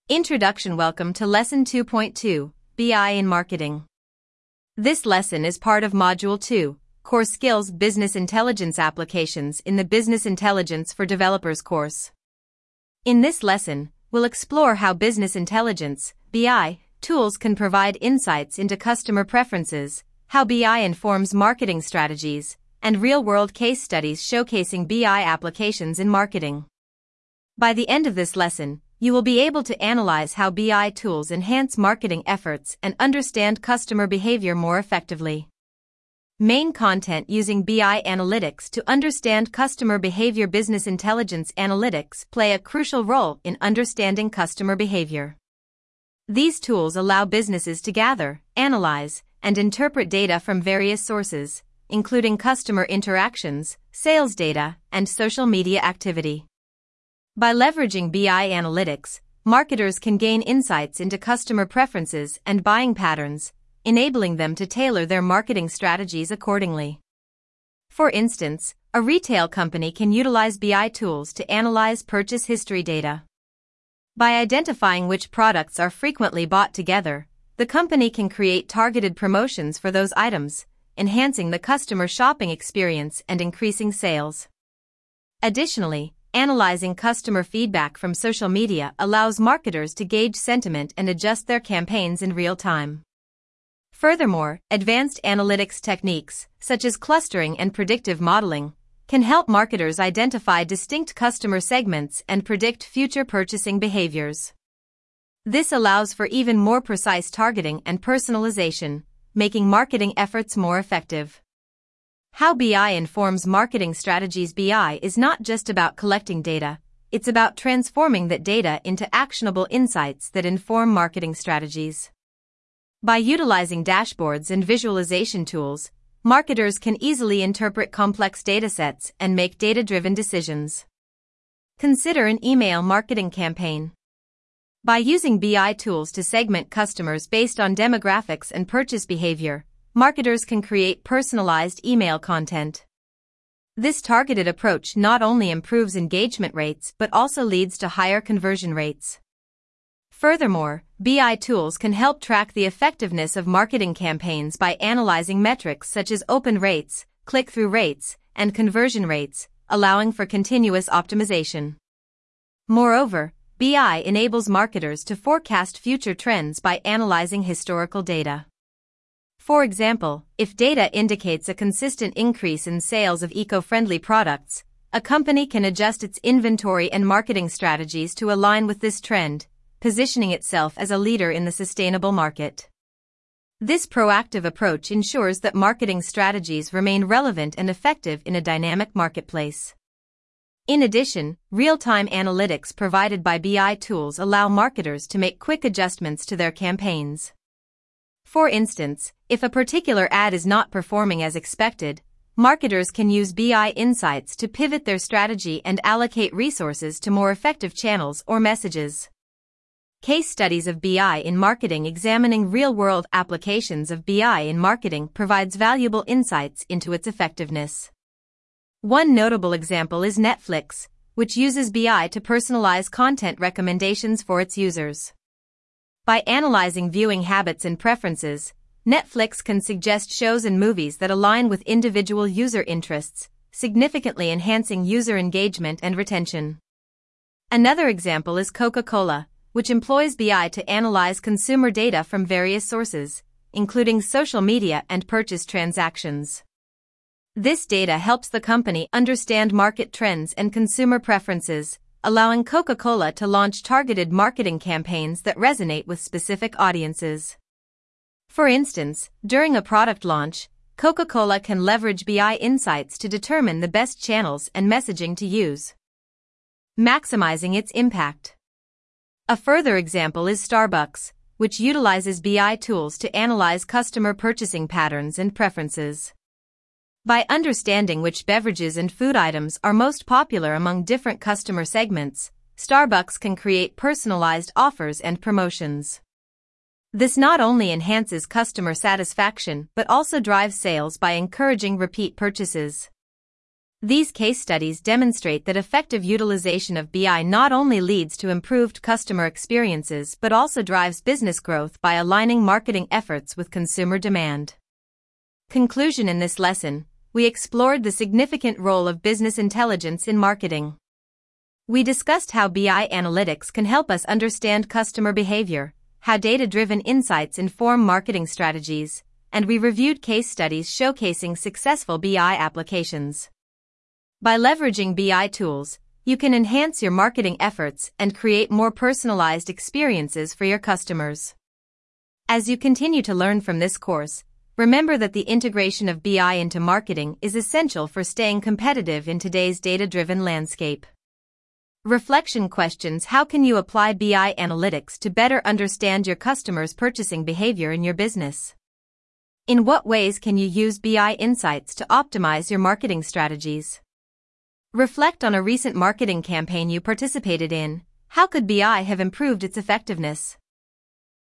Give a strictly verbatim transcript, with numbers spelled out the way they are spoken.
Introduction. Welcome to Lesson two point two, B I in Marketing. This lesson is part of Module two, Core Skills Business Intelligence Applications in the Business Intelligence for Developers course. In this lesson, we'll explore how business intelligence, B I, tools can provide insights into customer preferences, how B I informs marketing strategies, and real-world case studies showcasing B I applications in marketing. By the end of this lesson, you will be able to analyze how B I tools enhance marketing efforts and understand customer behavior more effectively. Main content using B I analytics to understand customer behavior. Business intelligence analytics play a crucial role in understanding customer behavior. These tools allow businesses to gather, analyze, and interpret data from various sources, including customer interactions, sales data, and social media activity. By leveraging B I analytics, marketers can gain insights into customer preferences and buying patterns, enabling them to tailor their marketing strategies accordingly. For instance, a retail company can utilize B I tools to analyze purchase history data. By identifying which products are frequently bought together, the company can create targeted promotions for those items, enhancing the customer shopping experience and increasing sales. Additionally, analyzing customer feedback from social media allows marketers to gauge sentiment and adjust their campaigns in real time. Furthermore, advanced analytics techniques, such as clustering and predictive modeling, can help marketers identify distinct customer segments and predict future purchasing behaviors. This allows for even more precise targeting and personalization, making marketing efforts more effective. How B I informs marketing strategies. B I is not just about collecting data, it's about transforming that data into actionable insights that inform marketing strategies. By utilizing dashboards and visualization tools, marketers can easily interpret complex datasets and make data-driven decisions. Consider an email marketing campaign. By using B I tools to segment customers based on demographics and purchase behavior, marketers can create personalized email content. This targeted approach not only improves engagement rates but also leads to higher conversion rates. Furthermore, B I tools can help track the effectiveness of marketing campaigns by analyzing metrics such as open rates, click-through rates, and conversion rates, allowing for continuous optimization. Moreover, B I enables marketers to forecast future trends by analyzing historical data. For example, if data indicates a consistent increase in sales of eco-friendly products, a company can adjust its inventory and marketing strategies to align with this trend, positioning itself as a leader in the sustainable market. This proactive approach ensures that marketing strategies remain relevant and effective in a dynamic marketplace. In addition, real-time analytics provided by B I tools allow marketers to make quick adjustments to their campaigns. For instance, if a particular ad is not performing as expected, marketers can use B I insights to pivot their strategy and allocate resources to more effective channels or messages. Case studies of B I in marketing. Examining real-world applications of B I in marketing provides valuable insights into its effectiveness. One notable example is Netflix, which uses B I to personalize content recommendations for its users. By analyzing viewing habits and preferences, Netflix can suggest shows and movies that align with individual user interests, significantly enhancing user engagement and retention. Another example is Coca-Cola, which employs B I to analyze consumer data from various sources, including social media and purchase transactions. This data helps the company understand market trends and consumer preferences, allowing Coca-Cola to launch targeted marketing campaigns that resonate with specific audiences. For instance, during a product launch, Coca-Cola can leverage B I insights to determine the best channels and messaging to use, maximizing its impact. A further example is Starbucks, which utilizes B I tools to analyze customer purchasing patterns and preferences. By understanding which beverages and food items are most popular among different customer segments, Starbucks can create personalized offers and promotions. This not only enhances customer satisfaction but also drives sales by encouraging repeat purchases. These case studies demonstrate that effective utilization of B I not only leads to improved customer experiences but also drives business growth by aligning marketing efforts with consumer demand. Conclusion: in this lesson, we explored the significant role of business intelligence in marketing. We discussed how B I analytics can help us understand customer behavior, how data-driven insights inform marketing strategies, and we reviewed case studies showcasing successful B I applications. By leveraging B I tools, you can enhance your marketing efforts and create more personalized experiences for your customers. As you continue to learn from this course, remember that the integration of B I into marketing is essential for staying competitive in today's data-driven landscape. Reflection questions: how can you apply B I analytics to better understand your customers' purchasing behavior in your business? In what ways can you use B I insights to optimize your marketing strategies? Reflect on a recent marketing campaign you participated in. How could B I have improved its effectiveness?